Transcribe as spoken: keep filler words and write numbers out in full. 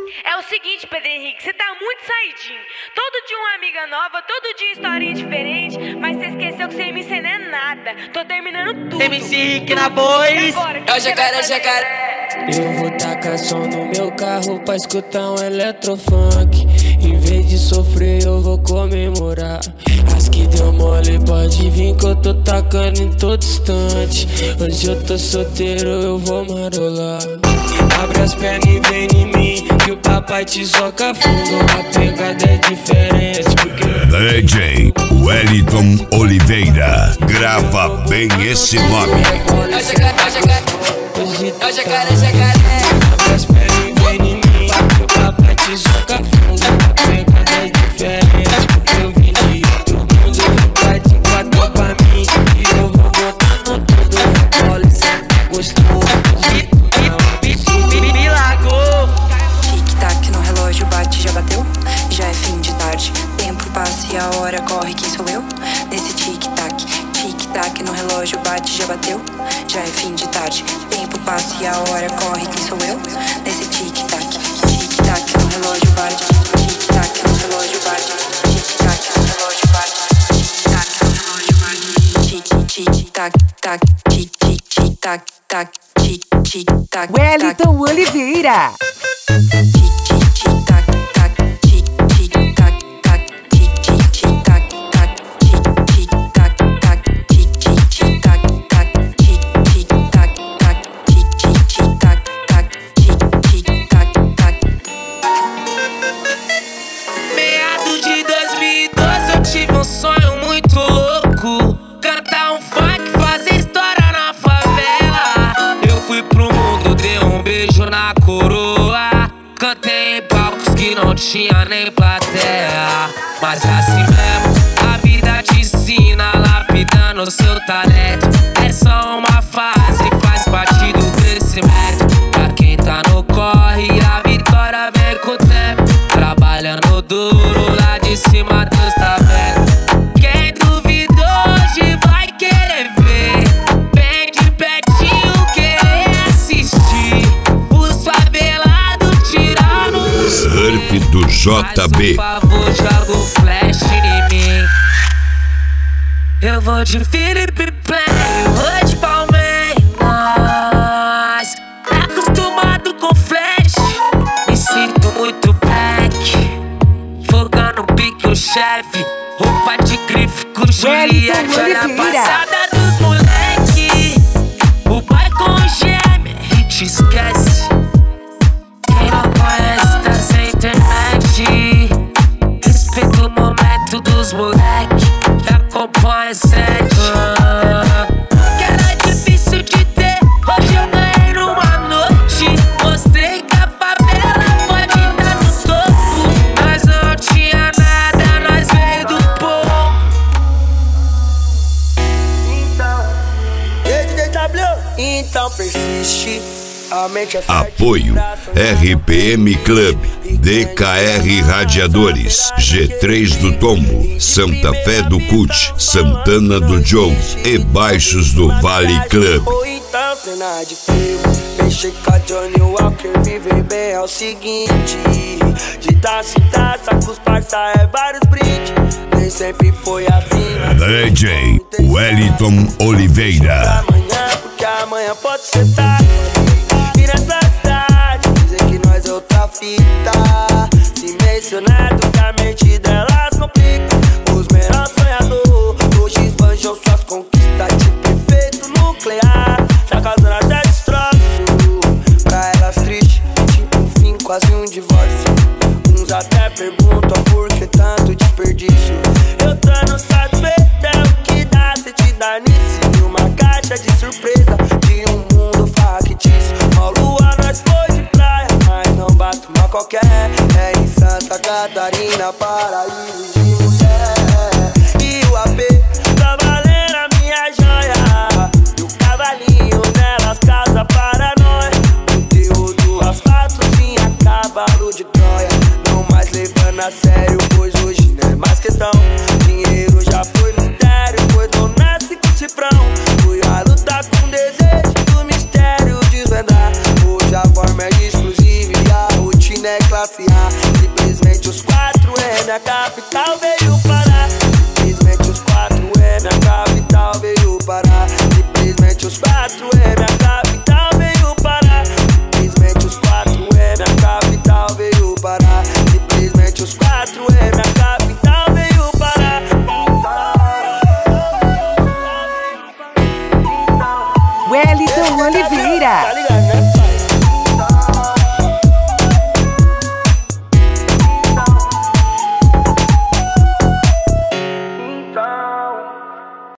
É o seguinte, Pedro Henrique, você tá muito saidinho. Todo dia uma amiga nova, todo dia historinha diferente, mas você esqueceu que sem mim você não é nada. Tô terminando tudo. M C Rick na voz. É o jacaré, jacaré. Eu vou tacar som no meu carro pra escutar um eletrofunk. Em vez de sofrer eu vou comemorar. As que deu mole pode vir que eu tô tacando em todo instante. Hoje eu tô solteiro, eu vou marolar. Abre as pernas e vem em mim, que o papai te soca fundo. A pegada é diferente porque D J Wellington Oliveira, grava bem esse nome. É o jacaré, é o jacaré. É o jacaré, jacaré. Abre as pernas e vem em mim, que o papai te soca fundo. A pegada é diferente porque eu vim de outro mundo. Vai de quatro pra mim e eu vou botando tudo. Olha, cê tá gostoso. Tic-tac no relógio bate, já bateu? Já é fim de tarde. Tempo passa e a hora corre, quem sou eu? Nesse tic-tac, tic-tac no relógio bate, já bateu? Já é fim de tarde. Tempo passa e a hora corre, quem sou eu? Nesse tic-tac, tic-tac no relógio bate, tic-tac no relógio bate, tic-tac no relógio bate, tic-tac no relógio bate, tic-tic-tac, tac, tic-tic-tac, tac, tic-tic-tac. Wellington Oliveira. Tic-tic-tac, tac, tic-tic-tac, tac, tic-tic-tac, tac, tic-tic-tac, tac, tic-tic-tac, tac, tic-tic-tac, tac, tic-tic-tac, tac, tic-tic-tac, tac. Meados de dois mil e doze eu tive um sonho muito louco. Cantar um funk, fazer história na favela. Eu fui pro mundo, dei um beijo na coroa. Cantei em palcos que não tinha nem plateia. Mas assim mesmo, a vida te ensina, lapidando seu talento. É só uma fase, faz parte do crescimento. Pra quem tá no corre, a vitória vem com o tempo. Trabalhando duro, lá de cima Deus tá vendo. Quem duvidou hoje vai querer ver. Bem de pertinho querer assistir. Os favelados tirando Surf do J B. Mas, por favor, joga o flash em mim. Eu vou de Felipe Play, eu vou de Palmeiras. Tá acostumado com flash, me sinto muito black. Fogando pique o chefe, roupa de grife com Juliette. Olha a passada dos moleque. O pai com o gêmeo, e te esquece. Quem não conhece tá sem internet. Respeita o momento dos moleque que acompanha sete. Que era difícil de ter, hoje eu ganhei numa noite. Mostrei que a favela pode estar no topo. Nós não tinha nada, nós veio do povo. Então persiste. Apoio R P M Club, D K R Radiadores, G três do Tombo, Santa Fé do Cut, Santana do Joe e Baixos do Vale Club. Ou então cena de filme, mexer com a Johnny Walker, viver bem é o seguinte. De taça em taça com os parça é vários brindes. Nem sempre foi assim. D J Wellington Oliveira. Amanhã, porque amanhã pode ser tarde. E nessa cidade dizem que nós é outra fita. Se mencionado que a mente delas complica. Os menores sonhadores hoje esbanjam suas conquistas de perfeito nuclear. Já causando até destroço. Pra elas triste, tipo um fim, quase um divórcio. Uns até perguntam por que tanto desperdício. Eu tô no satisfeito, o que dá se te dar nisso. E uma caixa de surpresa de um mundo factício. Uma lua nós foi de praia, mas não bate uma qualquer. É em Santa Catarina, paraíso de mulher. E o A P tá valendo a minha joia. E o cavalinho nelas casa para nós. Conteúdo asfalto, sim, a cavalo de Troia. Não mais levando a sério, pois hoje não é mais questão. Dinheiro já foi mistério, pois não nasce com cifrão. Fui a lutar com desejo do mistério desvendar. Hoje a forma é exclusiva e a rotina mina é classe A. Simplesmente os quatro M, a capital veio parar. Simplesmente os quatro M, a capital veio parar. Simplesmente os quatro M, a capital veio parar. Simplesmente os quatro M, a capital veio parar. Simplesmente os quatro M, a capital veio parar. Wellington Oliveira.